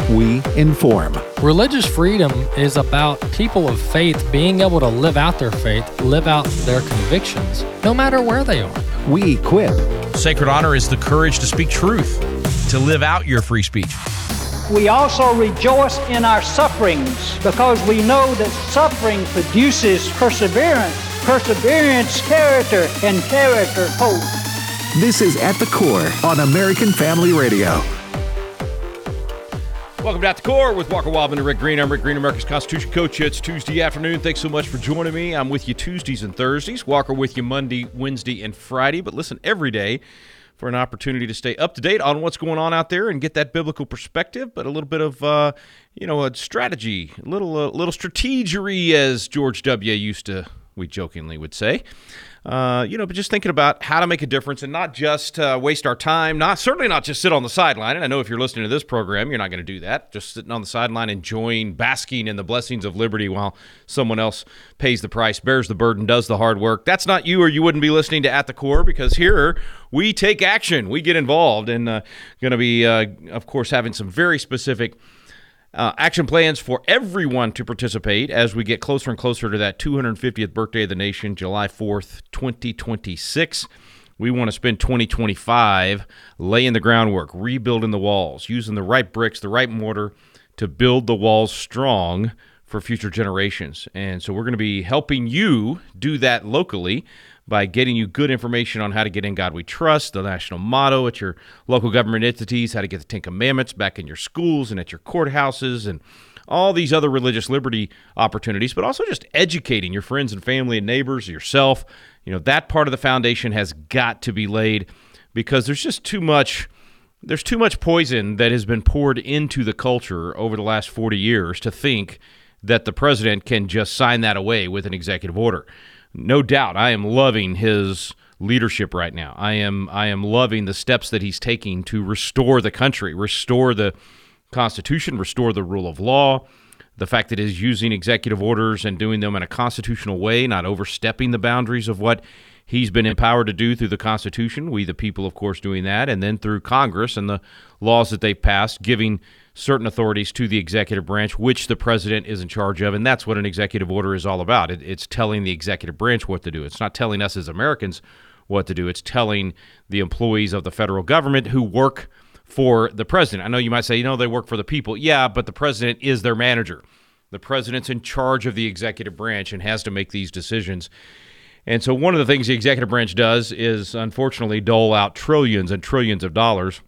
we inform. Religious freedom is about people of faith being able to live out their faith, live out their convictions, no matter where they are. We equip. Sacred honor is the courage to speak truth, to live out your free speech. We also rejoice in our sufferings because we know that suffering produces perseverance, perseverance, character, and character, hope. This is At the Core on American Family Radio. Welcome to At the Core with Walker Wildman and Rick Green. I'm Rick Green, America's Constitution Coach. It's Tuesday afternoon. Thanks so much for joining me. I'm with you Tuesdays and Thursdays. Walker with you Monday, Wednesday, and Friday. But listen every day for an opportunity to stay up to date on what's going on out there and get that biblical perspective, but a little bit of, a strategy, a little strategery, as George W. we jokingly would say. But just thinking about how to make a difference and not just waste our time, certainly not just sit on the sideline. And I know if you're listening to this program, you're not going to do that, just sitting on the sideline basking in the blessings of liberty while someone else pays the price, bears the burden, does the hard work. That's not you, or you wouldn't be listening to At the Core, because here we take action. We get involved, and going to be, of course, having some very specific action plans for everyone to participate as we get closer and closer to that 250th birthday of the nation, July 4th, 2026. We want to spend 2025 laying the groundwork, rebuilding the walls, using the right bricks, the right mortar to build the walls strong for future generations. And so we're going to be helping you do that locally by getting you good information on how to get In God We Trust, the national motto at your local government entities, how to get the Ten Commandments back in your schools and at your courthouses, and all these other religious liberty opportunities, but also just educating your friends and family and neighbors, yourself. That part of the foundation has got to be laid, because there's just too much poison that has been poured into the culture over the last 40 years to think that the president can just sign that away with an executive order. No doubt, I am loving his leadership right now. I am loving the steps that he's taking to restore the country, restore the Constitution, restore the rule of law. The fact that he's using executive orders and doing them in a constitutional way, not overstepping the boundaries of what he's been empowered to do through the Constitution. We, the people, of course, doing that, and then through Congress and the laws that they've passed, giving certain authorities to the executive branch, which the president is in charge of, and that's what an executive order is all about. It's telling the executive branch what to do. It's not telling us as Americans what to do. It's telling the employees of the federal government who work for the president. I know you might say, they work for the people. Yeah, but the president is their manager. The president's in charge of the executive branch and has to make these decisions. And so one of the things the executive branch does is, unfortunately, dole out trillions and trillions of dollars,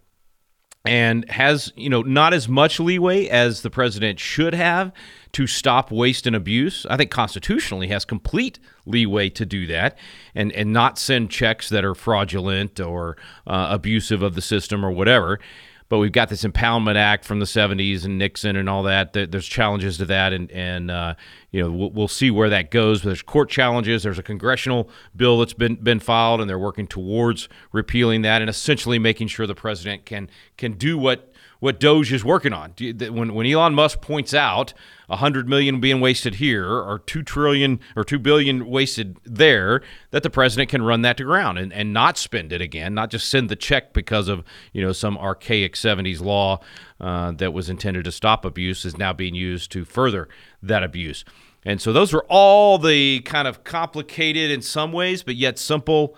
and has, not as much leeway as the president should have to stop waste and abuse. I think constitutionally has complete leeway to do that and not send checks that are fraudulent or abusive of the system or whatever. But we've got this Impoundment Act from the 70s and Nixon and all that. There's challenges to that, and we'll see where that goes. There's court challenges. There's a congressional bill that's been filed, and they're working towards repealing that and essentially making sure the president can do what DOJ is working on. When Elon Musk points out $100 million being wasted here or $2 billion wasted there, that the president can run that to ground and not spend it again, not just send the check because of some archaic 70s law that was intended to stop abuse is now being used to further that abuse. And so those are all the kind of complicated in some ways, but yet simple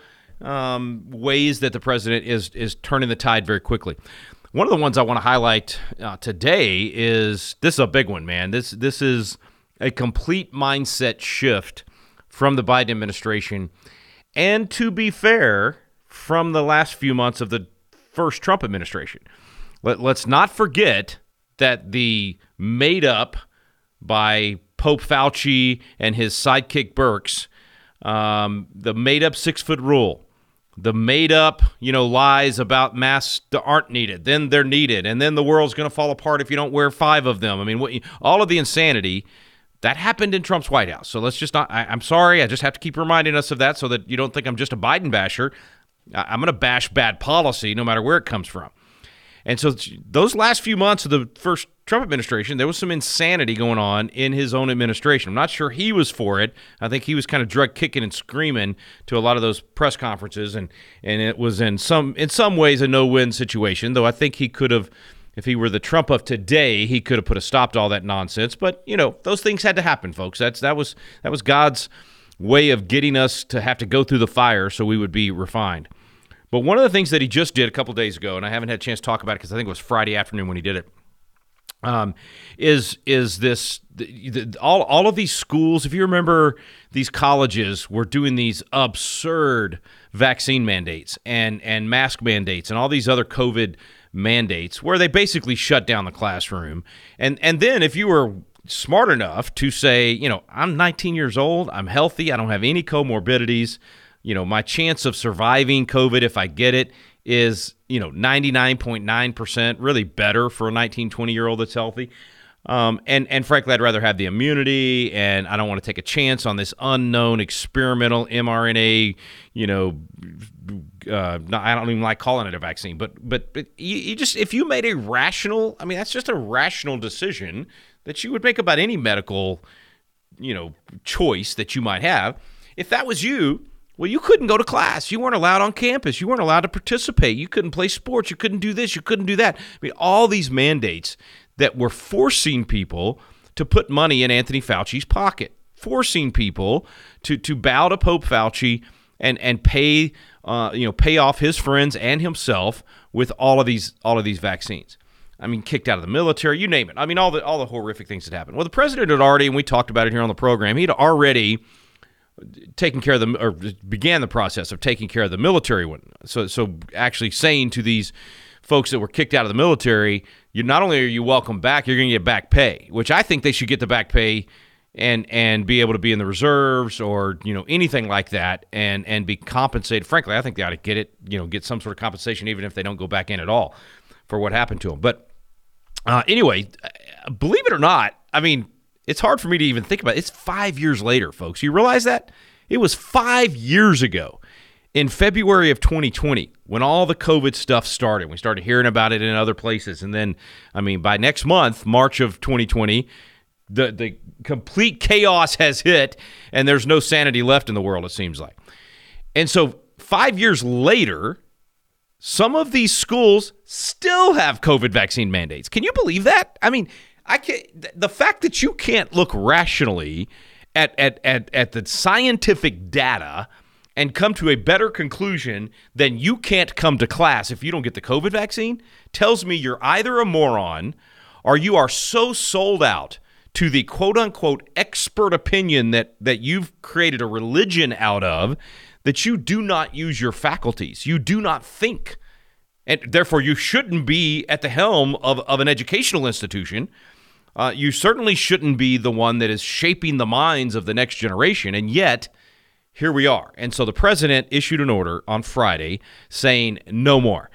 ways that the president is turning the tide very quickly. One of the ones I want to highlight today is a big one, man. This is a complete mindset shift from the Biden administration, and to be fair, from the last few months of the first Trump administration. Let's not forget that the made up by Pope Fauci and his sidekick Birx, the made up 6-foot rule, the made-up, lies about masks that aren't needed, then they're needed, and then the world's going to fall apart if you don't wear 5 of them. I mean, all of the insanity, that happened in Trump's White House. So let's just not – I'm sorry, I just have to keep reminding us of that so that you don't think I'm just a Biden basher. I'm going to bash bad policy no matter where it comes from. And so those last few months of the first Trump administration, there was some insanity going on in his own administration. I'm not sure he was for it. I think he was kind of drug kicking and screaming to a lot of those press conferences, and it was in some ways a no-win situation, though I think he could have If he were the Trump of today, he could have put a stop to all that nonsense. But, those things had to happen, folks. That was God's way of getting us to have to go through the fire so we would be refined. But one of the things that he just did a couple days ago, and I haven't had a chance to talk about it because I think it was Friday afternoon when he did it, is this all of these schools, if you remember, these colleges were doing these absurd vaccine mandates and mask mandates and all these other COVID mandates where they basically shut down the classroom. And then if you were smart enough to say, I'm 19 years old, I'm healthy, I don't have any comorbidities, my chance of surviving COVID if I get it is 99.9%, really better for a 19, 20-year-old that's healthy. And frankly, I'd rather have the immunity, and I don't want to take a chance on this unknown experimental mRNA, I don't even like calling it a vaccine, but you just, if you made a rational, that's just a rational decision that you would make about any medical, choice that you might have. If that was you, well, you couldn't go to class. You weren't allowed on campus. You weren't allowed to participate. You couldn't play sports. You couldn't do this. You couldn't do that. All these mandates that were forcing people to put money in Anthony Fauci's pocket, forcing people to bow to Pope Fauci and pay off his friends and himself with all of these vaccines. Kicked out of the military, you name it. All the horrific things that happened. Well, the president had already, and we talked about it here on the program, he'd already taken care of or began the process of taking care of the military one. So actually saying to these folks that were kicked out of the military, not only are you welcome back, you're going to get back pay, which I think they should get the back pay and be able to be in the reserves or anything like that and be compensated. Frankly, I think they ought to get it, get some sort of compensation even if they don't go back in at all for what happened to them. But anyway, believe it or not, it's hard for me to even think about it. It's 5 years later, folks. You realize that? It was 5 years ago in February of 2020 when all the COVID stuff started. We started hearing about it in other places. And then, by next month, March of 2020, the complete chaos has hit and there's no sanity left in the world, it seems like. And so 5 years later, some of these schools still have COVID vaccine mandates. Can you believe that? The fact that you can't look rationally at the scientific data and come to a better conclusion than you can't come to class if you don't get the COVID vaccine tells me you're either a moron or you are so sold out to the quote-unquote expert opinion that you've created a religion out of that you do not use your faculties. You do not think. And therefore, you shouldn't be at the helm of an educational institution. You certainly shouldn't be the one that is shaping the minds of the next generation. And yet, here we are. And so the president issued an order on Friday saying no more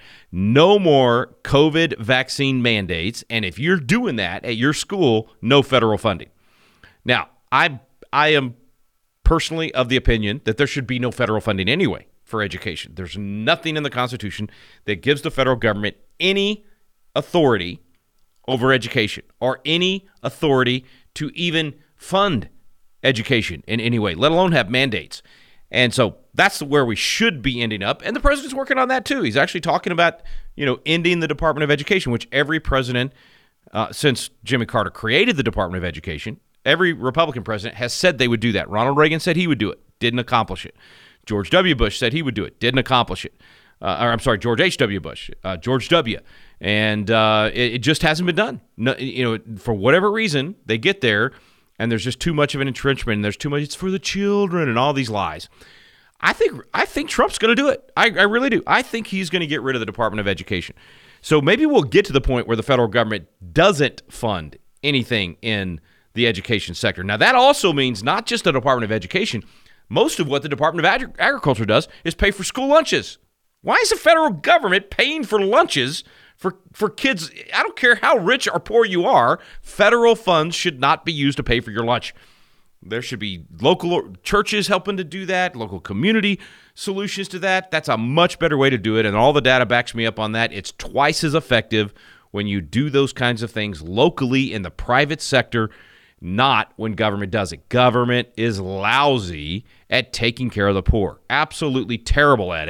COVID vaccine mandates. And if you're doing that at your school, no federal funding. Now, I am personally of the opinion that there should be no federal funding anyway for education. There's nothing in the Constitution that gives the federal government any authority over education or any authority to even fund education in any way, let alone have mandates. And so that's where we should be ending up. And the president's working on that too. He's actually talking about, ending the Department of Education, which every president since Jimmy Carter created the Department of Education, every Republican president has said they would do that. Ronald Reagan said he would do it, didn't accomplish it. George W. Bush said he would do it, didn't accomplish it. George H.W. Bush, George W. And it just hasn't been done. No, for whatever reason, they get there, and there's just too much of an entrenchment, and there's too much, it's for the children, and all these lies. I think Trump's going to do it. I really do. I think he's going to get rid of the Department of Education. So maybe we'll get to the point where the federal government doesn't fund anything in the education sector. Now, that also means not just the Department of Education. Most of what the Department of Agriculture does is pay for school lunches. Why is the federal government paying for lunches for kids? I don't care how rich or poor you are, federal funds should not be used to pay for your lunch. There should be local churches helping to do that, local community solutions to that. That's a much better way to do it, and all the data backs me up on that. It's twice as effective when you do those kinds of things locally in the private sector, not when government does it. Government is lousy at taking care of the poor, absolutely terrible at it.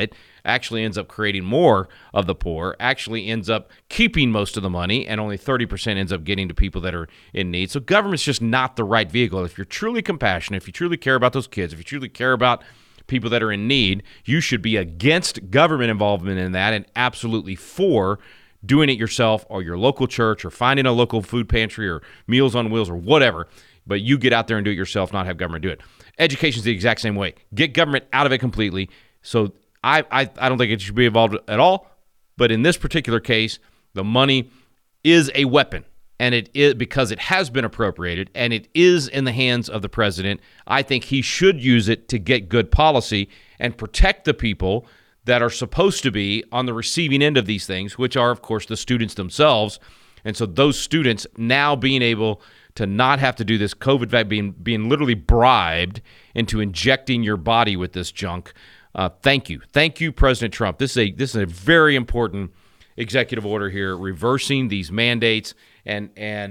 actually ends up creating more of the poor, actually ends up keeping most of the money, and only 30% ends up getting to people that are in need. So government's just not the right vehicle. If you're truly compassionate, if you truly care about those kids, if you truly care about people that are in need, you should be against government involvement in that and absolutely for doing it yourself or your local church or finding a local food pantry or Meals on Wheels or whatever. But you get out there and do it yourself, not have government do it. Education's the exact same way. Get government out of it completely. So I don't think it should be involved at all. But in this particular case, the money is a weapon. And it is because it has been appropriated and it is in the hands of the president. I think he should use it to get good policy and protect the people that are supposed to be on the receiving end of these things, which are, of course, the students themselves. And so those students now being able to not have to do this COVID vaccine, being literally bribed into injecting your body with this junk. Thank you, President Trump. This is a very important executive order here, reversing these mandates and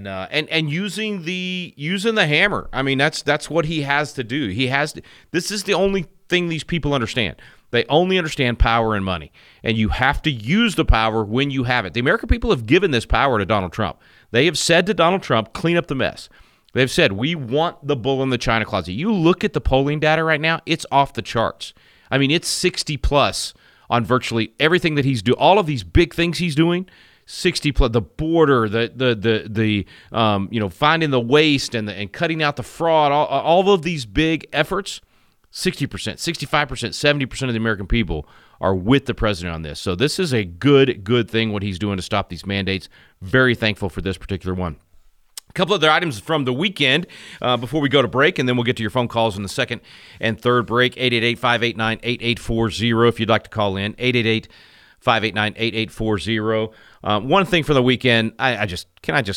using the hammer. I mean, that's what he has to do. This is the only thing these people understand. They only understand power and money, and you have to use the power when you have it. The American people have given this power to Donald Trump. They have said to Donald Trump, clean up the mess. They've said, we want the bull in the china closet. You look at the polling data right now, it's off the charts. I mean, it's 60 plus on virtually everything that he's doing. All of these big things he's doing, 60 plus, the border, the finding the waste and cutting out the fraud, all of these big efforts, 60%, 65%, 70% of the American people are with the president on this. So this is a good thing, what he's doing to stop these mandates. Very thankful for this particular one. A couple other items from the weekend before we go to break, and then we'll get to your phone calls in the second and third break. 888-589-8840 if you'd like to call in. 888-589-8840. One thing for the weekend, this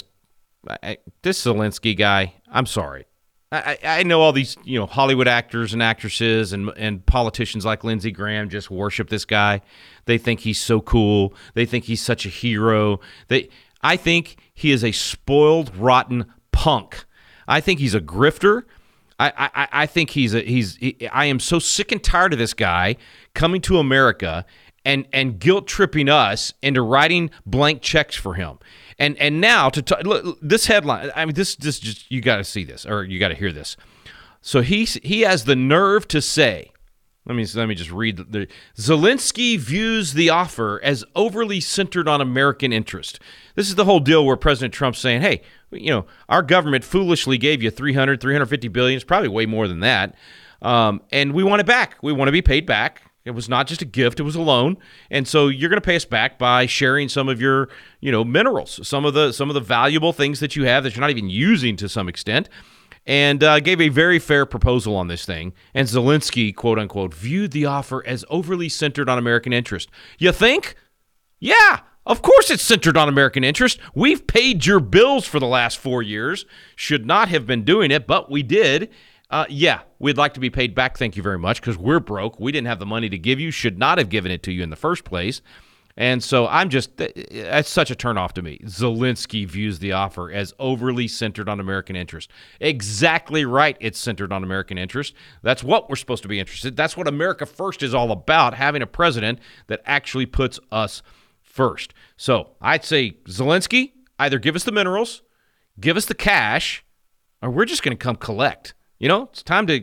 Zelensky guy, I'm sorry. I know all these Hollywood actors and actresses and politicians like Lindsey Graham just worship this guy. They think he's so cool. They think he's such a hero. I think he is a spoiled, rotten punk. I think he's a grifter. I think I am so sick and tired of this guy coming to America and guilt tripping us into writing blank checks for him. And now look, this headline, I mean, this just, you got to see this, or you got to hear this. So he has the nerve to say, let me just read Zelensky views the offer as overly centered on American interest. This is the whole deal where President Trump's saying, hey, our government foolishly gave you $350 billion. It's probably way more than that. And we want it back. We want to be paid back. It was not just a gift, it was a loan. And so you're going to pay us back by sharing some of your, minerals, some of the valuable things that you have that you're not even using to some extent. And gave a very fair proposal on this thing. And Zelensky, quote unquote, viewed the offer as overly centered on American interest. You think? Yeah, of course it's centered on American interest. We've paid your bills for the last 4 years. Should not have been doing it, but we did. Yeah, we'd like to be paid back. Thank you very much, because we're broke. We didn't have the money to give you, should not have given it to you in the first place. And so that's such a turnoff to me. Zelensky views the offer as overly centered on American interest. Exactly right, it's centered on American interest. That's what we're supposed to be interested. That's what America First is all about, having a president that actually puts us first. So I'd say, Zelensky, either give us the minerals, give us the cash, or we're just going to come collect. It's time to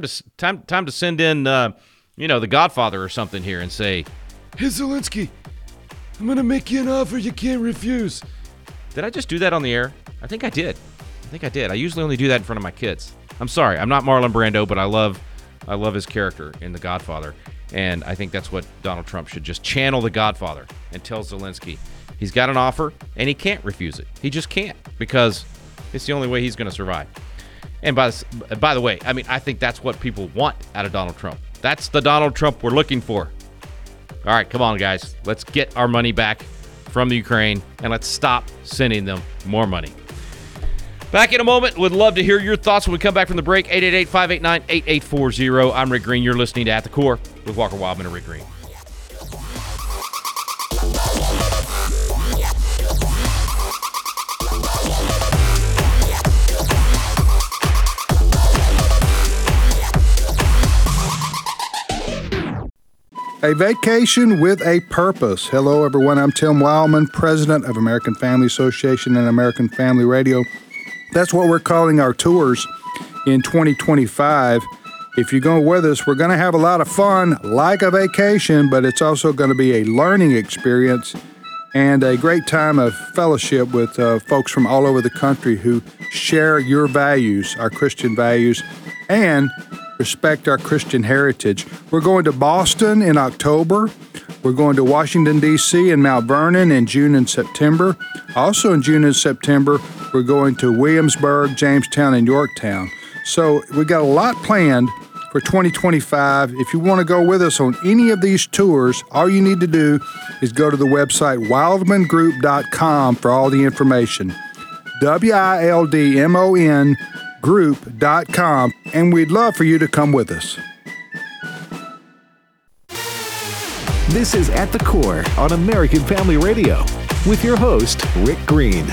send in, the Godfather or something here and say, hey, Zelensky, I'm going to make you an offer you can't refuse. Did I just do that on the air? I think I did. I usually only do that in front of my kids. I'm sorry. I'm not Marlon Brando, but I love his character in The Godfather. And I think that's what Donald Trump should just channel The Godfather and tell Zelensky he's got an offer and he can't refuse it. He just can't, because it's the only way he's going to survive. And by the way, I mean, I think that's what people want out of Donald Trump. That's the Donald Trump we're looking for. All right, come on, guys. Let's get our money back from the Ukraine, and let's stop sending them more money. Back in a moment. Would love to hear your thoughts when we come back from the break. 888-589-8840. I'm Rick Green. You're listening to At the Core with Walker Wildman and Rick Green. A vacation with a purpose. Hello, everyone. I'm Tim Wildman, president of American Family Association and American Family Radio. That's what we're calling our tours in 2025. If you're going with us, we're going to have a lot of fun, like a vacation, but it's also going to be a learning experience and a great time of fellowship with folks from all over the country who share your values, our Christian values, and respect our Christian heritage. We're going to Boston in October. We're going to Washington, D.C. and Mount Vernon in June and September. Also in June and September, we're going to Williamsburg, Jamestown, and Yorktown. So we've got a lot planned for 2025. If you want to go with us on any of these tours, all you need to do is go to the website wildmangroup.com for all the information. WILDMON group.com, and we'd love for you to come with us. This is At the Core on American Family Radio with your host, Rick Green.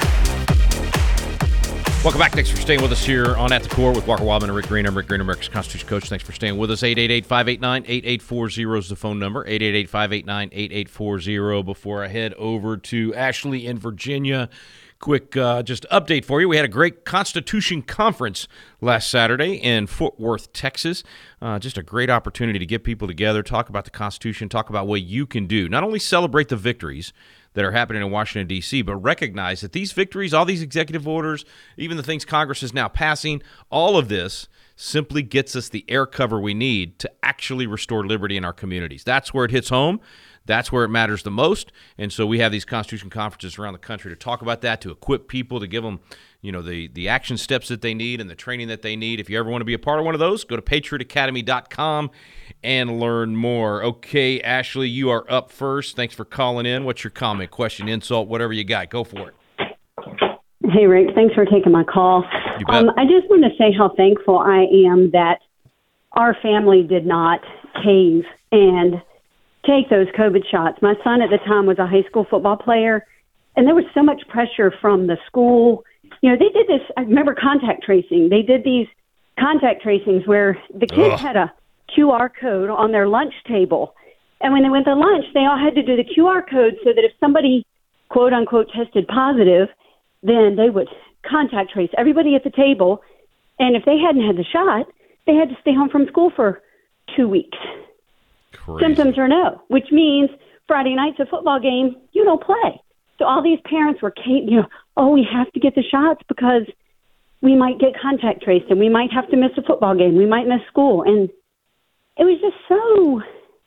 Welcome back. Thanks for staying with us here on At the Core with Walker Wildman and Rick Green. I'm Rick Green, America's Constitution Coach. Thanks for staying with us. 888-589-8840 is the phone number. 888-589-8840. Before I head over to Ashley in Virginia, quick just update for you. We had a great Constitution Conference last Saturday in Fort Worth, Texas. Just a great opportunity to get people together, talk about the Constitution, talk about what you can do. Not only celebrate the victories that are happening in Washington, D.C., but recognize that these victories, all these executive orders, even the things Congress is now passing, all of this simply gets us the air cover we need to actually restore liberty in our communities. That's where it hits home. That's where it matters the most. And so we have these Constitution conferences around the country to talk about that, to equip people, to give them, the action steps that they need and the training that they need. If you ever want to be a part of one of those, go to patriotacademy.com and learn more. Okay, Ashley, you are up first. Thanks for calling in. What's your comment, question, insult, whatever you got? Go for it. Hey, Rick. Thanks for taking my call. You bet. I just want to say how thankful I am that our family did not cave and take those COVID shots. My son at the time was a high school football player, and there was so much pressure from the school. They did this, I remember contact tracing. They did these contact tracings where the kids had a QR code on their lunch table. And when they went to lunch, they all had to do the QR code so that if somebody, quote unquote, tested positive, then they would contact trace everybody at the table. And if they hadn't had the shot, they had to stay home from school for 2 weeks. Crazy. Symptoms or no, which means Friday night's a football game, you don't play. So all these parents were, we have to get the shots because we might get contact traced and we might have to miss a football game. We might miss school. And it was just so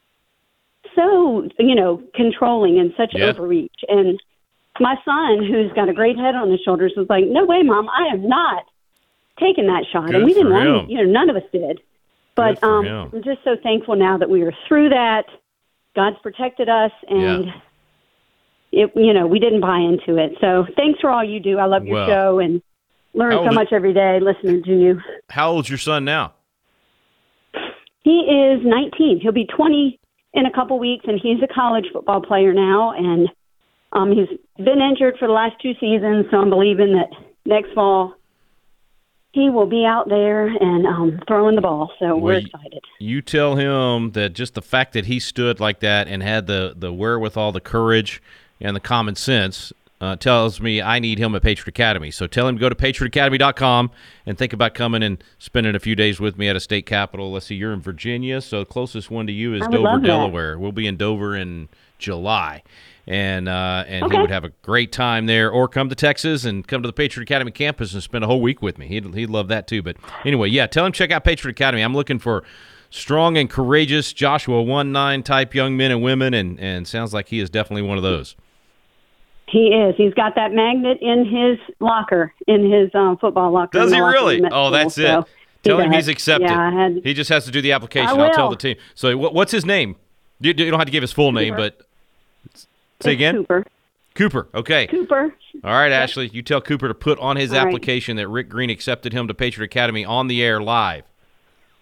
controlling and such overreach. And my son, who's got a great head on his shoulders, was like, no way, Mom, I am not taking that shot. Good and we didn't for want to, none of us did. But I'm just so thankful now that we are through that. God's protected us, and we didn't buy into it. So thanks for all you do. I love your show and learn so much every day listening to you. How old's your son now? He is 19. He'll be 20 in a couple weeks, and he's a college football player now. And he's been injured for the last 2 seasons, so I'm believing that next fall he will be out there and throwing the ball, so we're excited. You tell him that just the fact that he stood like that and had the wherewithal, the courage, and the common sense tells me I need him at Patriot Academy. So tell him to go to patriotacademy.com and think about coming and spending a few days with me at a state capitol. Let's see, you're in Virginia, so the closest one to you is Dover, Delaware. We'll be in Dover in July. And he would have a great time there, or come to Texas and come to the Patriot Academy campus and spend a whole week with me. He'd love that too. But anyway, tell him check out Patriot Academy. I'm looking for strong and courageous Joshua 1-9 type young men and women, and sounds like he is definitely one of those. He is. He's got that magnet in his locker, in his football locker. Does he really? Oh, that's it. So tell him he's accepted. Yeah, he just has to do the application. I'll tell the team. So what's his name? You don't have to give his full name, but say again? Cooper. Okay. Cooper. All right, Ashley. You tell Cooper to put on his application that Rick Green accepted him to Patriot Academy on the air live.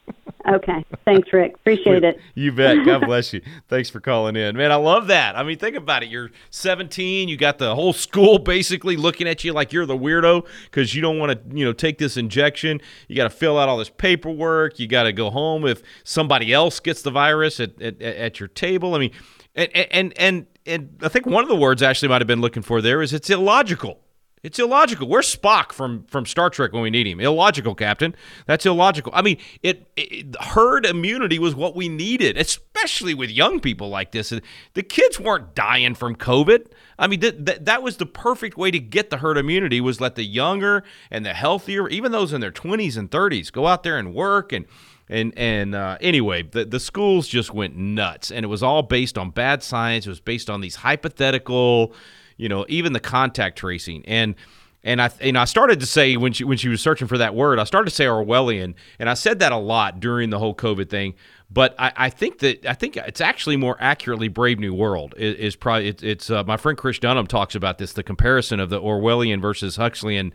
Okay. Thanks, Rick. Appreciate it. You bet. God bless you. Thanks for calling in. Man, I love that. I mean, think about it. You're 17. You got the whole school basically looking at you like you're the weirdo because you don't want to, take this injection. You got to fill out all this paperwork. You got to go home if somebody else gets the virus at your table. I mean, and I think one of the words Ashley might have been looking for there is it's illogical. It's illogical. Where's Spock from Star Trek when we need him? Illogical, Captain. That's illogical. I mean, herd immunity was what we needed, especially with young people like this. The kids weren't dying from COVID. I mean, that was the perfect way to get the herd immunity, was let the younger and the healthier, even those in their 20s and 30s, go out there and work. And anyway, the schools just went nuts, and it was all based on bad science. It was based on these hypothetical, even the contact tracing. And I started to say when she was searching for that word, I started to say Orwellian, and I said that a lot during the whole COVID thing. But I think it's actually more accurately Brave New World is probably it's my friend Chris Dunham talks about this, the comparison of the Orwellian versus Huxleyan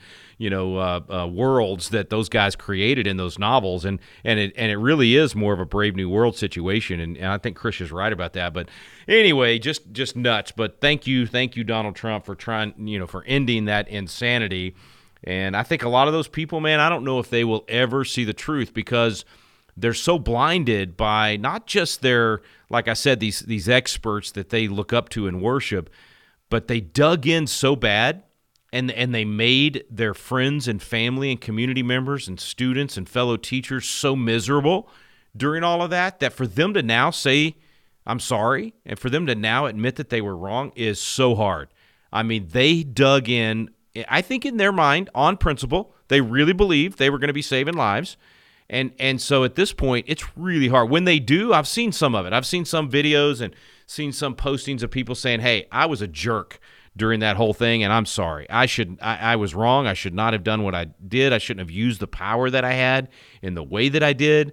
worlds that those guys created in those novels, and it really is more of a Brave New World situation, and I think Chris is right about that. But anyway, just nuts. But thank you Donald Trump for trying for ending that insanity. And I think a lot of those people, man, I don't know if they will ever see the truth, because they're so blinded by not just their, like I said, these experts that they look up to and worship, but they dug in so bad, and they made their friends and family and community members and students and fellow teachers so miserable during all of that for them to now say, I'm sorry, and for them to now admit that they were wrong is so hard. I mean, they dug in, I think in their mind, on principle. They really believed they were going to be saving lives. And so at this point, it's really hard. When they do, I've seen some of it. I've seen some videos and seen some postings of people saying, hey, I was a jerk during that whole thing, and I'm sorry. I was wrong. I should not have done what I did. I shouldn't have used the power that I had in the way that I did.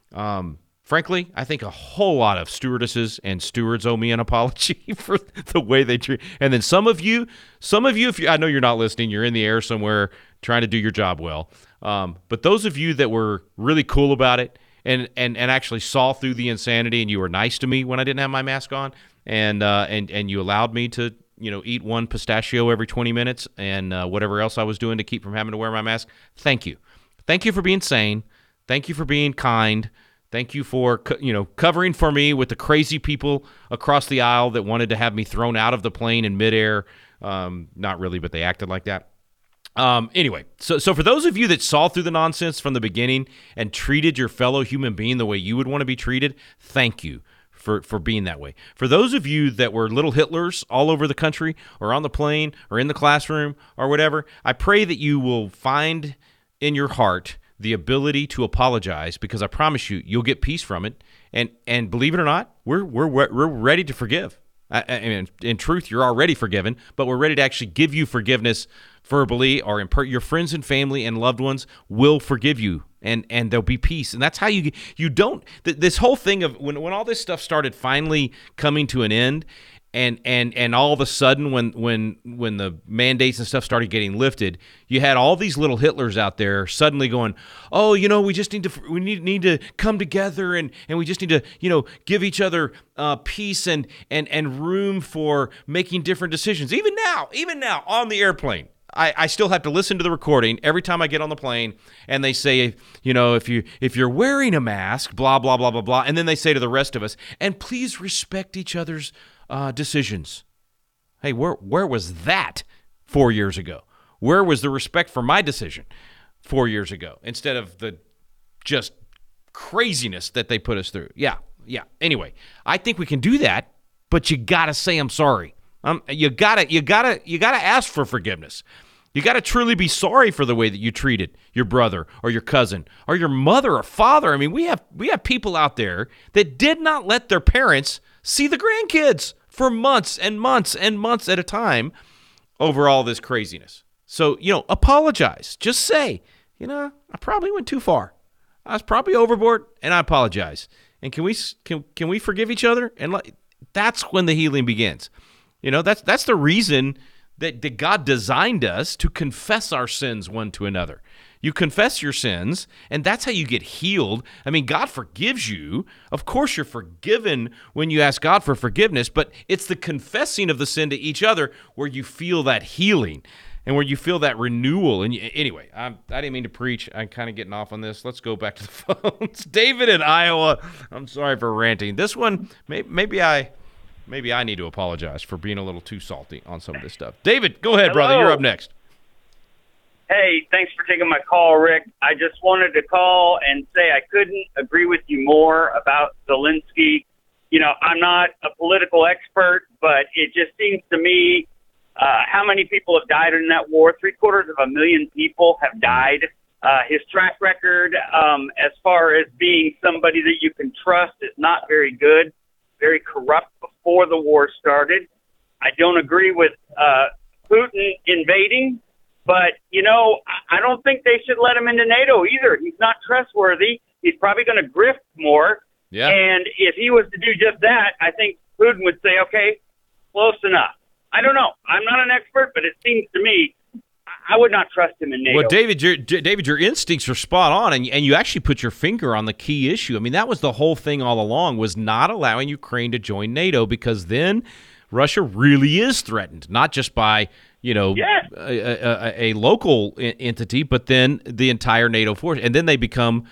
Frankly, I think a whole lot of stewardesses and stewards owe me an apology for the way they treat. And then some of you, I know you're not listening, you're in the air somewhere trying to do your job well. But those of you that were really cool about it and actually saw through the insanity, and you were nice to me when I didn't have my mask on, and you allowed me to eat one pistachio every 20 minutes and whatever else I was doing to keep from having to wear my mask. Thank you. Thank you for being sane. Thank you for being kind. Thank you for covering for me with the crazy people across the aisle that wanted to have me thrown out of the plane in midair. Not really, but they acted like that. Anyway, so for those of you that saw through the nonsense from the beginning and treated your fellow human being the way you would want to be treated, thank you for being that way. For those of you that were little Hitlers all over the country or on the plane or in the classroom or whatever, I pray that you will find in your heart the ability to apologize, because I promise you'll get peace from it. And believe it or not, we're ready to forgive. I mean, in truth, you're already forgiven, but we're ready to actually give you forgiveness verbally, or your friends and family and loved ones will forgive you, and there'll be peace. And that's how you don't. This whole thing of when all this stuff started finally coming to an end, and all of a sudden when the mandates and stuff started getting lifted, you had all these little Hitlers out there suddenly going, oh, we just need to come together, and we just need to give each other peace and room for making different decisions. Even now on the airplane, I still have to listen to the recording every time I get on the plane, and they say, if you're wearing a mask, blah blah blah blah blah, and then they say to the rest of us, and please respect each other's decisions. Hey, where was that 4 years ago? Where was the respect for my decision 4 years ago, instead of the just craziness that they put us through? Yeah. Anyway, I think we can do that, but you gotta say I'm sorry. You gotta ask for forgiveness. You gotta truly be sorry for the way that you treated your brother or your cousin or your mother or father. I mean, we have people out there that did not let their parents see the grandkids for months and months and months at a time over all this craziness. So, apologize. Just say, I probably went too far. I was probably overboard, and I apologize. And can we forgive each other? And that's when the healing begins. That's the reason that God designed us to confess our sins one to another. You confess your sins, and that's how you get healed. I mean, God forgives you. Of course, you're forgiven when you ask God for forgiveness, but it's the confessing of the sin to each other where you feel that healing and where you feel that renewal. And anyway, I didn't mean to preach. I'm kind of getting off on this. Let's go back to the phones. David in Iowa. I'm sorry for ranting. This one, maybe I need to apologize for being a little too salty on some of this stuff. David, go ahead, brother. You're up next. Hey, thanks for taking my call, Rick. I just wanted to call and say I couldn't agree with you more about Zelensky. You know, I'm not a political expert, but it just seems to me how many people have died in that war. 750,000 people have died. His track record as far as being somebody that you can trust is not very good, very corrupt before the war started. I don't agree with Putin invading. But, you know, I don't think they should let him into NATO either. He's not trustworthy. He's probably going to grift more. Yeah. And if he was to do just that, I think Putin would say, okay, close enough. I don't know. I'm not an expert, but it seems to me I would not trust him in NATO. Well, David, your instincts are spot on, and you actually put your finger on the key issue. I mean, that was the whole thing all along, was not allowing Ukraine to join NATO, because then Russia really is threatened, not just by a local entity, but then the entire NATO force, and then they become,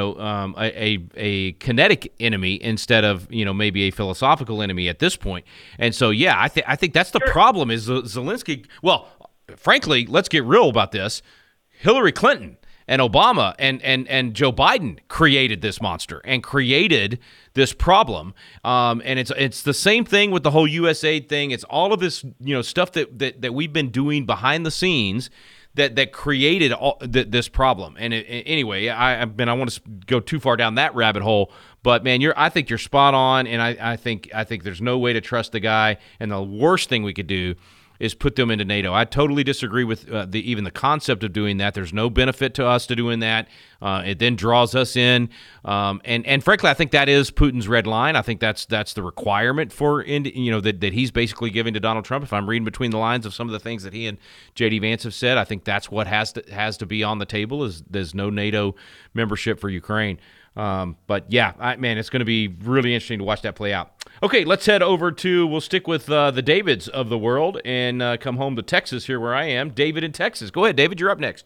a kinetic enemy instead of, maybe a philosophical enemy at this point. And so, yeah, I think that's the problem. Is Zelensky? Well, frankly, let's get real about this. Hillary Clinton and Obama and Joe Biden created this monster and created this problem. And it's the same thing with the whole USAID thing. It's all of this, stuff that we've been doing behind the scenes that created this problem. And anyway, I want to go too far down that rabbit hole. But man, I think you're spot on, and I think there's no way to trust the guy. And the worst thing we could do is put them into NATO. I totally disagree with even the concept of doing that. There's no benefit to us to doing that. It then draws us in, and frankly, I think that is Putin's red line. I think that's the requirement for that he's basically giving to Donald Trump. If I'm reading between the lines of some of the things that he and J.D. Vance have said, I think that's what has to be on the table. Is there's no NATO membership for Ukraine. But yeah, it's going to be really interesting to watch that play out. Okay, let's head over we'll stick with the Davids of the world and come home to Texas here where I am. David in Texas. Go ahead, David, you're up next.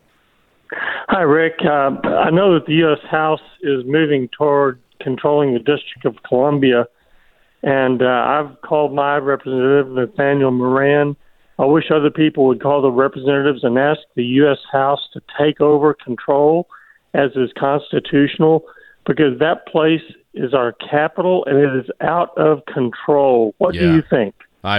Hi, Rick. I know that the U.S. House is moving toward controlling the District of Columbia, and I've called my representative, Nathaniel Moran. I wish other people would call the representatives and ask the U.S. House to take over control, as is constitutional, because that place is our capital and it is out of control. What do you think? I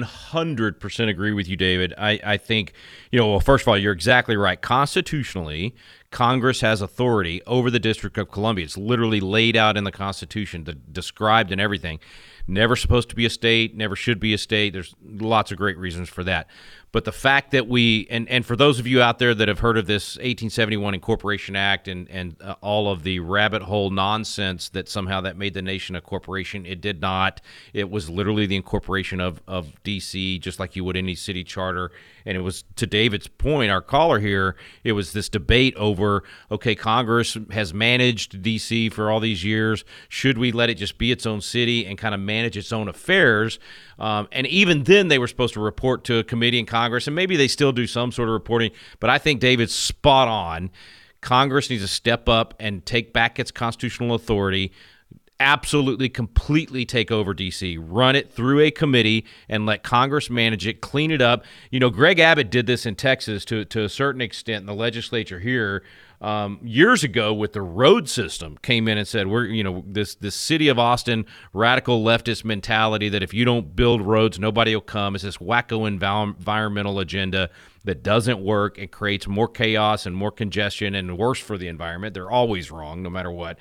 100% agree with you, David. I think, well, first of all, you're exactly right. Constitutionally, Congress has authority over the District of Columbia. It's literally laid out in the Constitution, described and everything. Never supposed to be a state, never should be a state. There's lots of great reasons for that. But the fact that and for those of you out there that have heard of this 1871 Incorporation Act and all of the rabbit hole nonsense that somehow that made the nation a corporation, it did not. It was literally the incorporation of D.C., just like you would any city charter. And it was, to David's point, our caller here, it was this debate over, okay, Congress has managed D.C. for all these years. Should we let it just be its own city and kind of manage its own affairs? And even then, they were supposed to report to a committee in Congress, and maybe they still do some sort of reporting. But I think David's spot on. Congress needs to step up and take back its constitutional authority, absolutely, completely take over D.C., run it through a committee, and let Congress manage it, clean it up. Greg Abbott did this in Texas to a certain extent in the legislature here. Years ago with the road system, came in and said, this city of Austin radical leftist mentality that if you don't build roads, nobody will come. It's this wacko environmental agenda that doesn't work. It creates more chaos and more congestion and worse for the environment. They're always wrong, no matter what.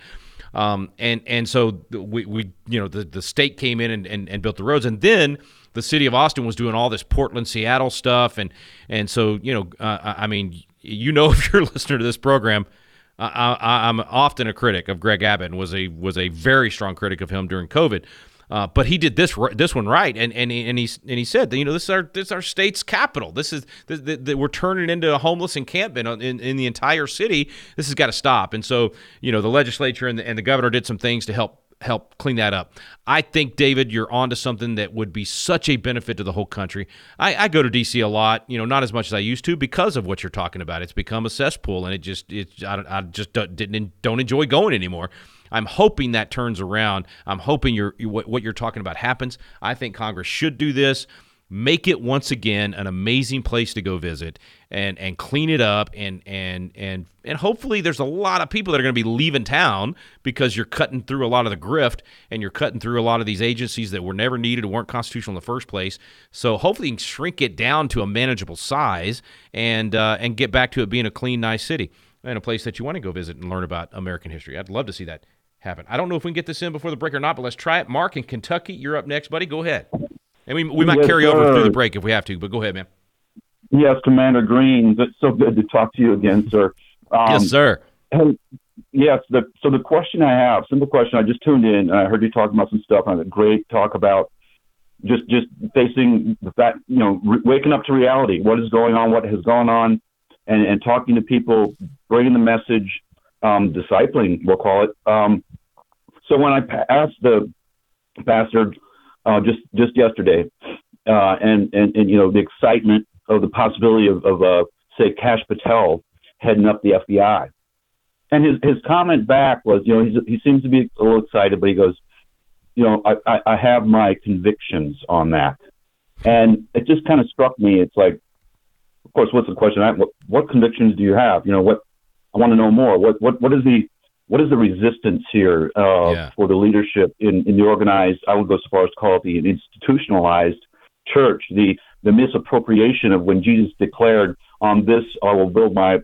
And so the state came in and built the roads, and then the city of Austin was doing all this Portland, Seattle stuff, and so if you're a listener to this program, I'm often a critic of Greg Abbott and was a very strong critic of him during COVID. But he did this one right, and he said that, this is our state's capital. This is we're turning into a homeless encampment in the entire city. This has got to stop. And so the legislature and the governor did some things to help clean that up. I think, David, you're onto something that would be such a benefit to the whole country. I go to D.C. a lot, not as much as I used to because of what you're talking about. It's become a cesspool, and I just don't enjoy going anymore. I'm hoping that turns around. I'm hoping what you're talking about happens. I think Congress should do this. Make it once again an amazing place to go visit and clean it up and hopefully there's a lot of people that are going to be leaving town because you're cutting through a lot of the grift and you're cutting through a lot of these agencies that were never needed and weren't constitutional in the first place. So hopefully you can shrink it down to a manageable size and get back to it being a clean, nice city and a place that you want to go visit and learn about American history. I'd love to see that happen. I don't know if we can get this in before the break or not, but let's try it. Mark in Kentucky, you're up next, buddy. Go ahead. And we might carry over through the break if we have to, but go ahead, man. Yes, Commander Green. It's so good to talk to you again, sir. Yes, sir. Yes. So the question I have, simple question. I just tuned in and I heard you talking about some stuff. I had a great talk about just facing the fact, waking up to reality. What is going on? What has gone on? And talking to people, bringing the message, discipling, we'll call it. So when I asked the pastor just yesterday, and the excitement of the possibility of say Kash Patel heading up the FBI, and his comment back was, he seems to be a little excited, but he goes, I have my convictions on that, and it just kind of struck me. It's like, of course, what's the question? What convictions do you have? What I want to know more. What is the resistance here for the leadership in the organized? I would go so far as to call it the institutionalized church, the misappropriation of when Jesus declared, "On this I will build my."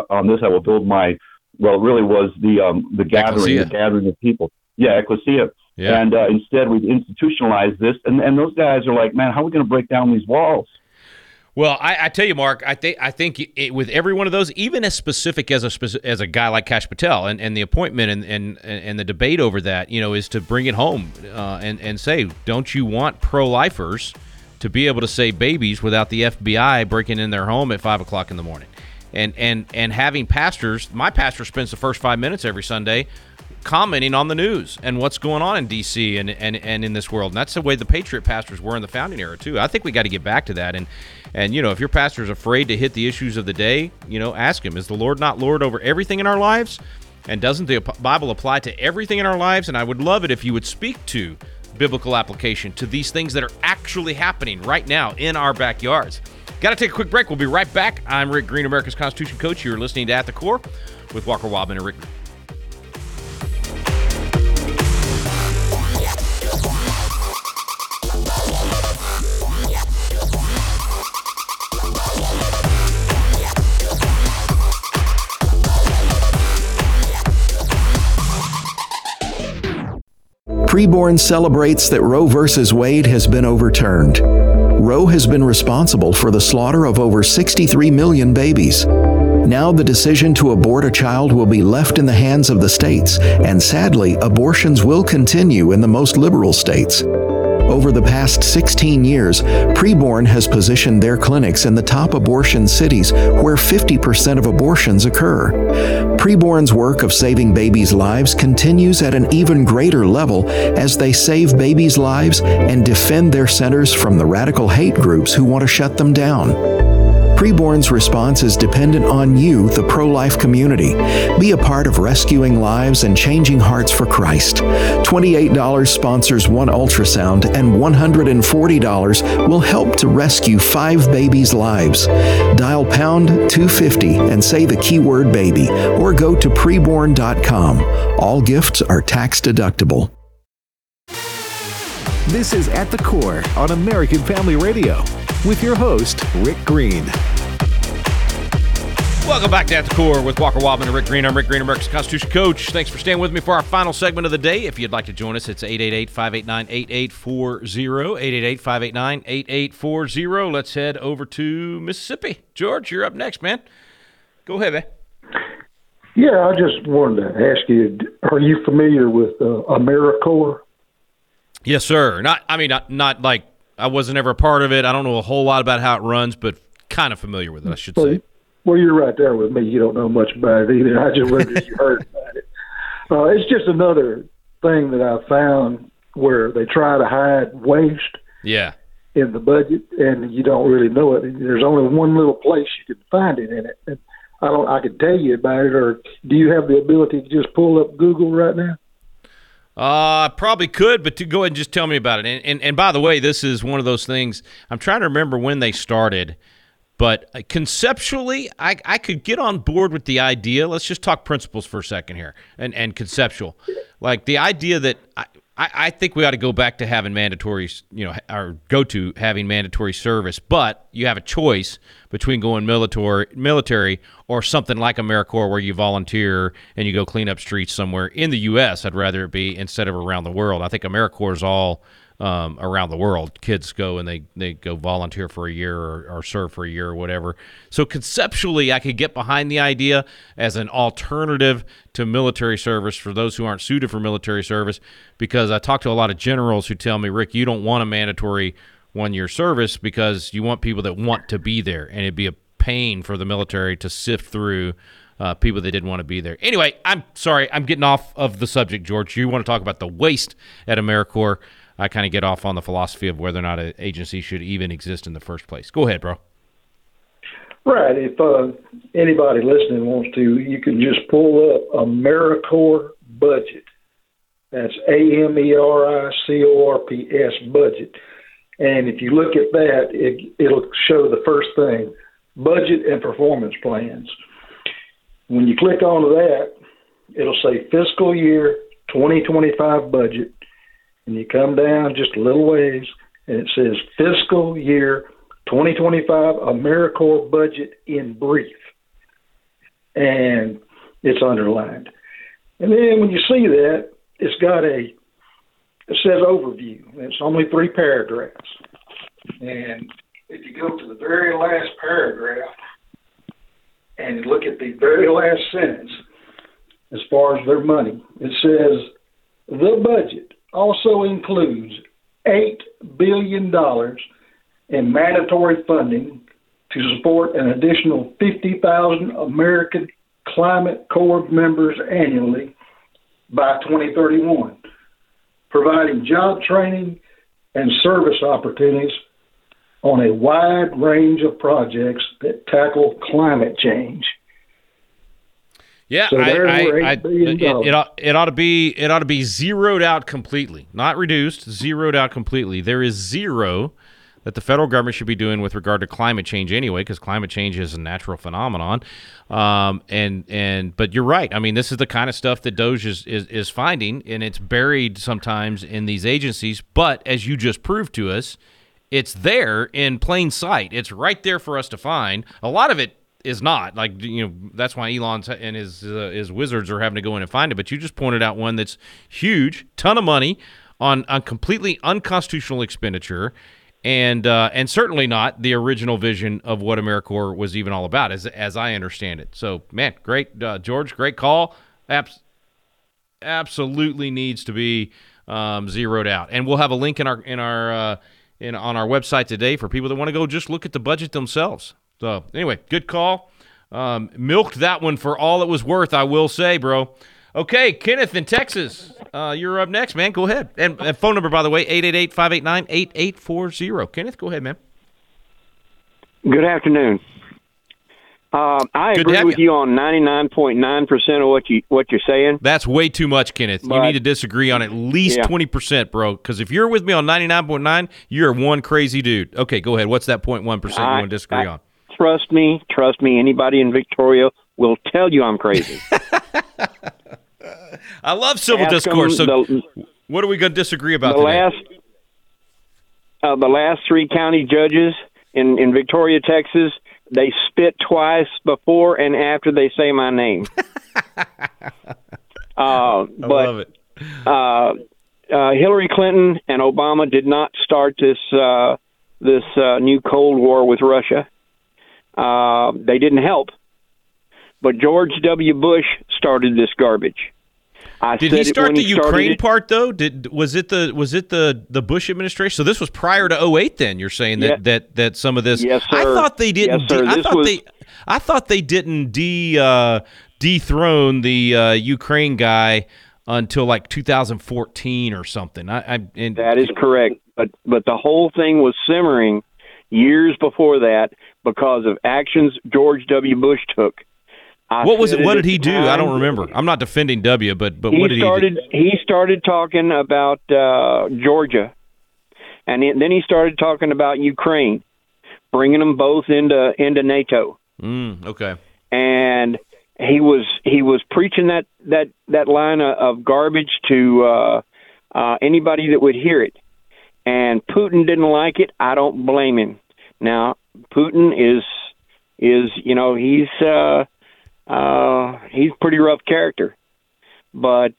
Well, it really was the gathering, Ecclesia. the gathering of people. Yeah, ecclesia. Yeah. And instead, we've institutionalized this, and those guys are like, man, how are we going to break down these walls? Well, I tell you, Mark, I think with every one of those, even as specific as a guy like Kash Patel and the appointment and the debate over that, is to bring it home and say, don't you want pro-lifers to be able to save babies without the FBI breaking in their home at 5 o'clock in the morning? And having pastors, my pastor spends the first 5 minutes every Sunday commenting on the news and what's going on in D.C. and in this world. And that's the way the Patriot pastors were in the founding era, too. I think we got to get back to that. And if your pastor is afraid to hit the issues of the day, ask him, is the Lord not Lord over everything in our lives? And doesn't the Bible apply to everything in our lives? And I would love it if you would speak to biblical application to these things that are actually happening right now in our backyards. Got to take a quick break. We'll be right back. I'm Rick Green, America's Constitution Coach. You're listening to At the Core with Walker Wildman and Rick Green. Preborn celebrates that Roe v. Wade has been overturned. Roe has been responsible for the slaughter of over 63 million babies. Now the decision to abort a child will be left in the hands of the states, and sadly, abortions will continue in the most liberal states. Over the past 16 years, Preborn has positioned their clinics in the top abortion cities where 50% of abortions occur. Preborn's work of saving babies' lives continues at an even greater level as they save babies' lives and defend their centers from the radical hate groups who want to shut them down. Preborn's response is dependent on you, the pro-life community. Be a part of rescuing lives and changing hearts for Christ. $28 sponsors one ultrasound, and $140 will help to rescue 5 babies' lives. Dial pound 250 and say the keyword baby, or go to preborn.com. All gifts are tax deductible. This is At the Core on American Family Radio with your host, Rick Green. Welcome back to At the Core with Walker Wildman and Rick Green. I'm Rick Green, America's Constitution Coach. Thanks for staying with me for our final segment of the day. If you'd like to join us, it's 888-589-8840, 888-589-8840. Let's head over to Mississippi. George, you're up next, man. Go ahead, man. Yeah, I just wanted to ask you, are you familiar with AmeriCorps? Yes, sir. Not like I wasn't ever a part of it. I don't know a whole lot about how it runs, but kind of familiar with it, I should say. Well, you're right there with me. You don't know much about it either. I just wondered if you heard about it. It's just another thing that I found where they try to hide waste in the budget, and you don't really know it. There's only one little place you can find it in it. And I could tell you about it, or do you have the ability to just pull up Google right now? I probably could, but go ahead and just tell me about it. And by the way, this is one of those things, I'm trying to remember when they started, but conceptually, I could get on board with the idea. Let's just talk principles for a second here, and conceptual. Like the idea that I think we ought to go back to having mandatory, or go to having mandatory service, but you have a choice between going military or something like AmeriCorps where you volunteer and you go clean up streets somewhere in the U.S., I'd rather it be, instead of around the world. I think AmeriCorps is all around the world. Kids go and they go volunteer for a year or serve for a year or whatever. So conceptually, I could get behind the idea as an alternative to military service for those who aren't suited for military service, because I talk to a lot of generals who tell me, Rick, you don't want a mandatory one-year service because you want people that want to be there, and it'd be a pain for the military to sift through people that didn't want to be there. Anyway, I'm sorry, I'm getting off of the subject, George. You want to talk about the waste at AmeriCorps. I kind of get off on the philosophy of whether or not an agency should even exist in the first place. Go ahead, bro. Right. If anybody listening wants to, you can just pull up AmeriCorps budget. That's AmeriCorps budget. And if you look at that, it'll show the first thing, budget and performance plans. When you click onto that, it'll say fiscal year 2025 budget. And you come down just a little ways, and it says fiscal year 2025 AmeriCorps budget in brief. And it's underlined. And then when you see that, it says overview. It's only 3 paragraphs. And if you go to the very last paragraph and you look at the very last sentence, as far as their money, it says the budget also includes $8 billion in mandatory funding to support an additional 50,000 American Climate Corps members annually by 2031, providing job training and service opportunities on a wide range of projects that tackle climate change. Yeah, so it ought to be zeroed out completely, not reduced, zeroed out completely. There is zero that the federal government should be doing with regard to climate change anyway, because climate change is a natural phenomenon. But you're right. I mean, this is the kind of stuff that DOJ is finding, and it's buried sometimes in these agencies. But as you just proved to us, it's there in plain sight. It's right there for us to find. A lot of it is not. Like, that's why Elon and his wizards are having to go in and find it. But you just pointed out one that's huge, ton of money on completely unconstitutional expenditure, and certainly not the original vision of what AmeriCorps was even all about, as I understand it. So, man, great, George, great call. Absolutely needs to be zeroed out, and we'll have a link on our website today for people that want to go just look at the budget themselves. So, anyway, good call. Milked that one for all it was worth, I will say, bro. Okay, Kenneth in Texas, you're up next, man. Go ahead. And phone number, by the way, 888-589-8840. Kenneth, go ahead, man. Good afternoon. I agree with you on 99.9% of what you're saying. That's way too much, Kenneth. You need to disagree on at least 20%, bro, because if you're with me on 99.9, you're one crazy dude. Okay, go ahead. What's that 0.1% you want to disagree on? Trust me. Anybody in Victoria will tell you I'm crazy. I love civil discourse. So what are we going to disagree about today? The last 3 county judges in Victoria, Texas, they spit twice before and after they say my name. I love it. Hillary Clinton and Obama did not start this new Cold War with Russia. They didn't help. But George W. Bush started this garbage. Did he start the Ukraine part though? Was it the Bush administration? So this was prior to 2008. Then you're saying that some of this. Yes, sir. I thought they didn't. Yes, sir. I thought they didn't dethrone the Ukraine guy until like 2014 or something. That is correct. But the whole thing was simmering years before that because of actions George W. Bush took. What was it? What did he do? I don't remember. I'm not defending W, but what did he do? He started talking about Georgia, and then he started talking about Ukraine, bringing them both into NATO. Okay. And he was preaching that line of garbage to anybody that would hear it. And Putin didn't like it. I don't blame him. Now, Putin is he's a pretty rough character. But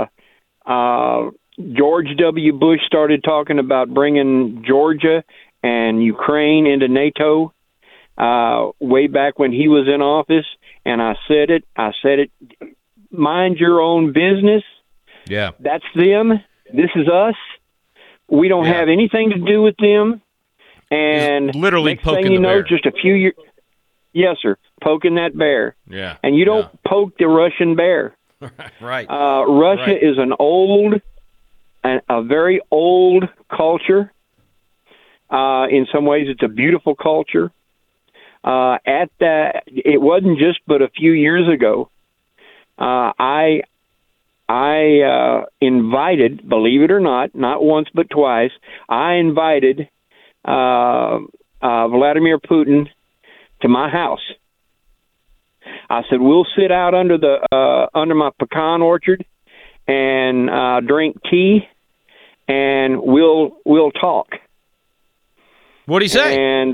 George W. Bush started talking about bringing Georgia and Ukraine into NATO way back when he was in office. And I said it, mind your own business. Yeah. That's them. This is us. We don't have anything to do with them. And he's literally next poking thing you the know, bear. just a few years. Yes, sir. Poking that bear. Yeah. And you don't poke the Russian bear. Right. Russia is a very old culture. In some ways, it's a beautiful culture. It wasn't just but a few years ago. I invited, believe it or not once but twice, I invited Vladimir Putin to my house. I said, we'll sit out under my pecan orchard and drink tea, and we'll talk. What'd he say? And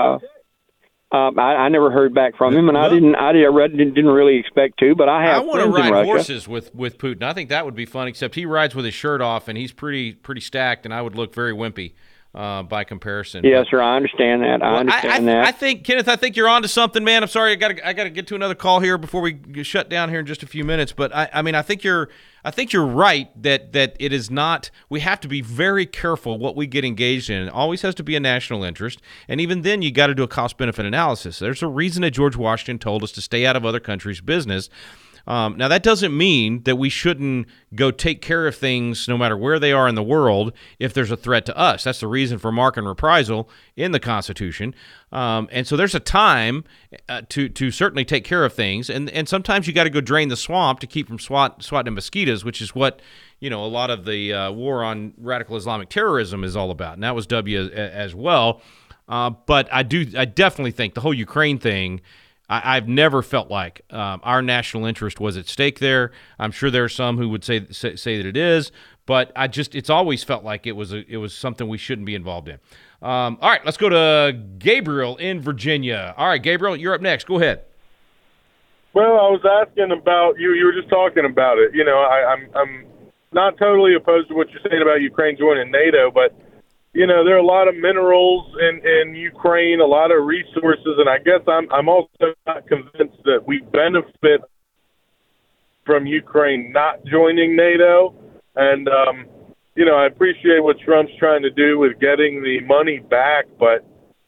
I never heard back from him, and I didn't really expect to. But I want to friends in ride Russia. horses with Putin. I think that would be fun. Except he rides with his shirt off, and he's pretty stacked, and I would look very wimpy by comparison. Yes, sir. I understand that. I think, Kenneth, you're on to something, man. I'm sorry, I got to get to another call here before we shut down here in just a few minutes. But I think you're right that it is not. We have to be very careful what we get engaged in. It always has to be a national interest, and even then, you got to do a cost-benefit analysis. There's a reason that George Washington told us to stay out of other countries' business. Now, that doesn't mean that we shouldn't go take care of things no matter where they are in the world if there's a threat to us. That's the reason for mark and reprisal in the Constitution. And so there's a time to certainly take care of things. And sometimes you got to go drain the swamp to keep from swatting mosquitoes, which is what a lot of the war on radical Islamic terrorism is all about. And that was W as well. But I definitely think the whole Ukraine thing, I've never felt like our national interest was at stake there. I'm sure there are some who would say that it is, but it's always felt like it was something we shouldn't be involved in. All right, let's go to Gabriel in Virginia. All right, Gabriel, you're up next. Go ahead. Well, I was asking about you. You were just talking about it. I'm not totally opposed to what you're saying about Ukraine joining NATO, but there are a lot of minerals in Ukraine, a lot of resources, and I guess I'm also not convinced that we benefit from Ukraine not joining NATO. And, I appreciate what Trump's trying to do with getting the money back, but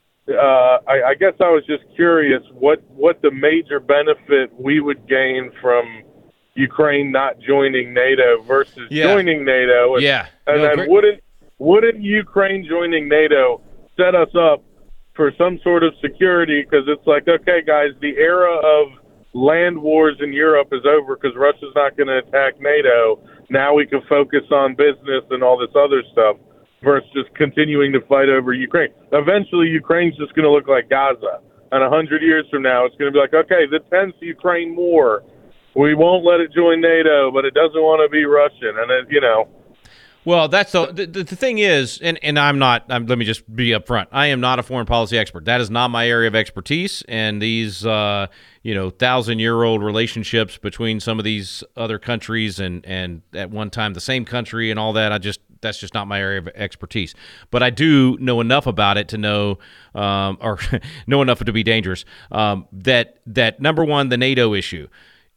I guess I was just curious what the major benefit we would gain from Ukraine not joining NATO versus joining NATO. And wouldn't Ukraine joining NATO set us up for some sort of security? Because it's like, okay, guys, the era of land wars in Europe is over because Russia's not going to attack NATO. Now we can focus on business and all this other stuff versus just continuing to fight over Ukraine. Eventually, Ukraine's just going to look like Gaza. And 100 years from now, it's going to be like, okay, this ends the Ukraine war. We won't let it join NATO, but it doesn't want to be Russian. And, Well, that's the thing is, and I'm not. Let me just be upfront. I am not a foreign policy expert. That is not my area of expertise. And these, 1,000-year-old relationships between some of these other countries and at one time the same country and all that, that's just not my area of expertise. But I do know enough about it to know, or know enough to be dangerous. That number one, the NATO issue.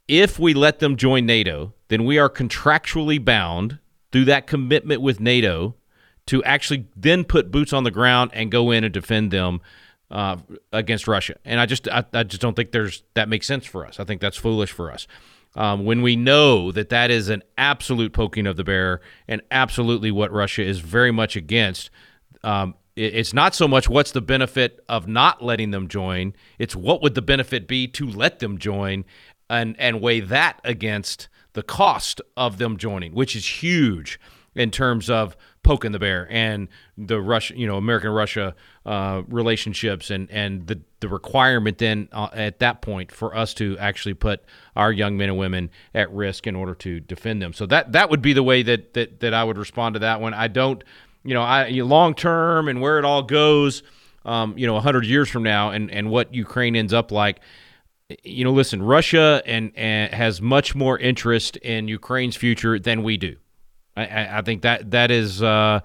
if we let them join NATO, then we are contractually bound through that commitment with NATO to actually then put boots on the ground and go in and defend them against Russia. And I just don't think that makes sense for us. I think that's foolish for us. When we know that is an absolute poking of the bear and absolutely what Russia is very much against, it's not so much what's the benefit of not letting them join, it's what would the benefit be to let them join and weigh that against the cost of them joining, which is huge in terms of poking the bear and the American-Russia relationships and the requirement then at that point for us to actually put our young men and women at risk in order to defend them. So that would be the way that I would respond to that one. I don't, long term and where it all goes, 100 years from now and what Ukraine ends up like. Listen, Russia and has much more interest in Ukraine's future than we do. I think that is,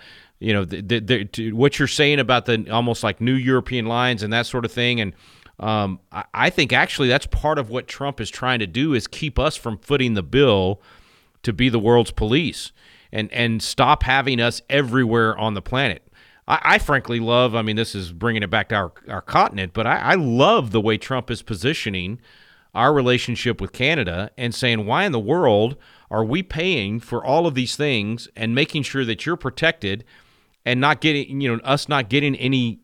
what you're saying about the almost like new European lines and that sort of thing. And I think actually that's part of what Trump is trying to do is keep us from footing the bill to be the world's police and stop having us everywhere on the planet. I frankly love, this is bringing it back to our continent, but I love the way Trump is positioning our relationship with Canada and saying, why in the world are we paying for all of these things and making sure that you're protected and not getting, us not getting any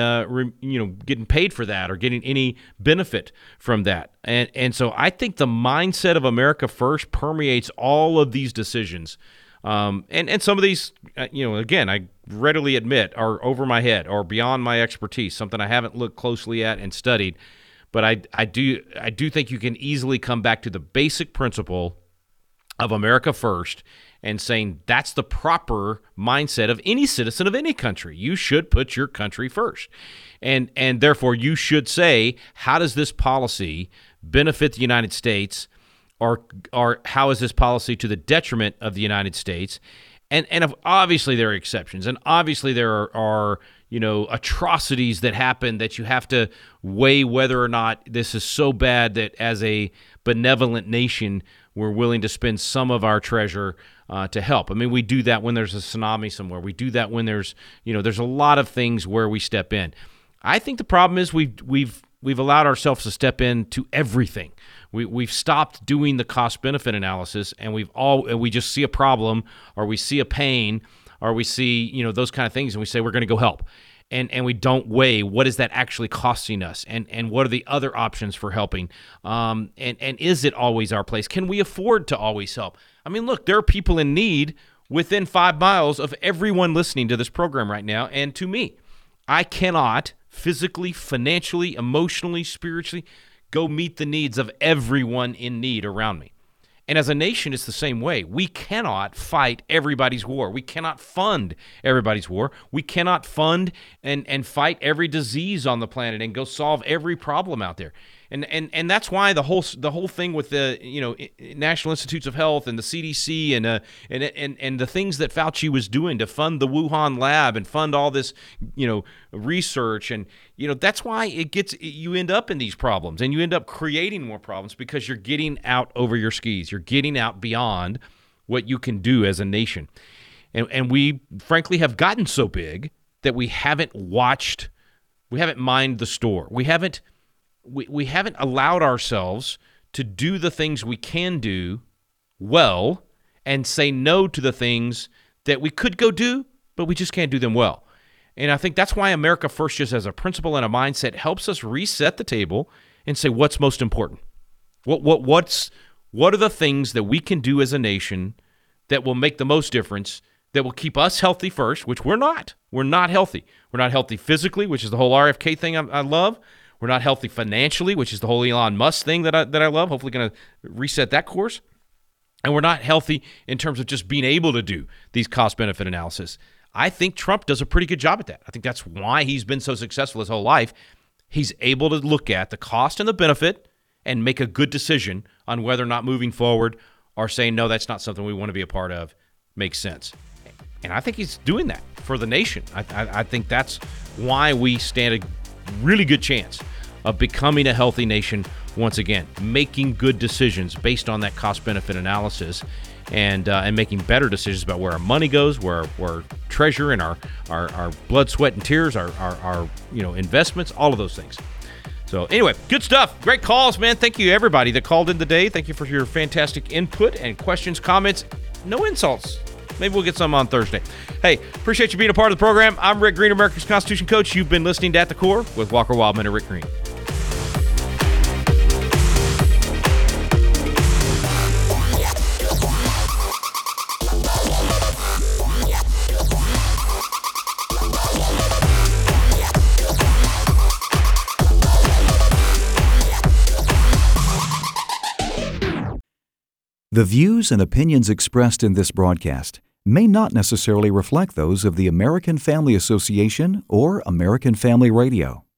getting paid for that or getting any benefit from that. And so I think the mindset of America First permeates all of these decisions. And some of these, again, I readily admit are over my head or beyond my expertise, something I haven't looked closely at and studied. But I do think you can easily come back to the basic principle of America First and saying that's the proper mindset of any citizen of any country. You should put your country first. And therefore you should say, how does this policy benefit the United States? Or how is this policy to the detriment of the United States? And obviously there are exceptions, and obviously there are atrocities that happen that you have to weigh whether or not this is so bad that as a benevolent nation we're willing to spend some of our treasure to help. We do that when there's a tsunami somewhere. We do that when there's a lot of things where we step in. I think the problem is we've allowed ourselves to step into everything. We've stopped doing the cost-benefit analysis, and we just see a problem, or we see a pain, or we see those kind of things, and we say we're going to go help, and we don't weigh what is that actually costing us, and what are the other options for helping, and is it always our place? Can we afford to always help? Look, there are people in need within 5 miles of everyone listening to this program right now, and to me, I cannot physically, financially, emotionally, spiritually go meet the needs of everyone in need around me. And as a nation, it's the same way. We cannot fight everybody's war. We cannot fund everybody's war. We cannot fund and fight every disease on the planet and go solve every problem out there. And that's why the whole thing with the National Institutes of Health and the CDC and the things that Fauci was doing to fund the Wuhan lab and fund all this research, and that's why you end up in these problems and you end up creating more problems because you're getting out over your skis. You're getting out beyond what you can do as a nation. And we frankly have gotten so big that we haven't mined the store. We haven't allowed ourselves to do the things we can do well and say no to the things that we could go do, but we just can't do them well. And I think that's why America First, just as a principle and a mindset, helps us reset the table and say what's most important. What are the things that we can do as a nation that will make the most difference, that will keep us healthy first, which we're not. We're not healthy. We're not healthy physically, which is the whole RFK thing I love. We're not healthy financially, which is the whole Elon Musk thing that I love. Hopefully going to reset that course. And we're not healthy in terms of just being able to do these cost-benefit analysis. I think Trump does a pretty good job at that. I think that's why he's been so successful his whole life. He's able to look at the cost and the benefit and make a good decision on whether or not moving forward or saying, no, that's not something we want to be a part of, makes sense. And I think he's doing that for the nation. I think that's why we stand a really good chance of becoming a healthy nation once again, making good decisions based on that cost-benefit analysis, and making better decisions about where our money goes, where our treasure and our blood, sweat, and tears, our investments, all of those things. So anyway, good stuff. Great calls, man. Thank you, everybody that called in today. Thank you for your fantastic input and questions, comments. No insults. Maybe we'll get some on Thursday. Hey, appreciate you being a part of the program. I'm Rick Green, America's Constitution Coach. You've been listening to At the Core with Walker Wildman and Rick Green. The views and opinions expressed in this broadcast may not necessarily reflect those of the American Family Association or American Family Radio.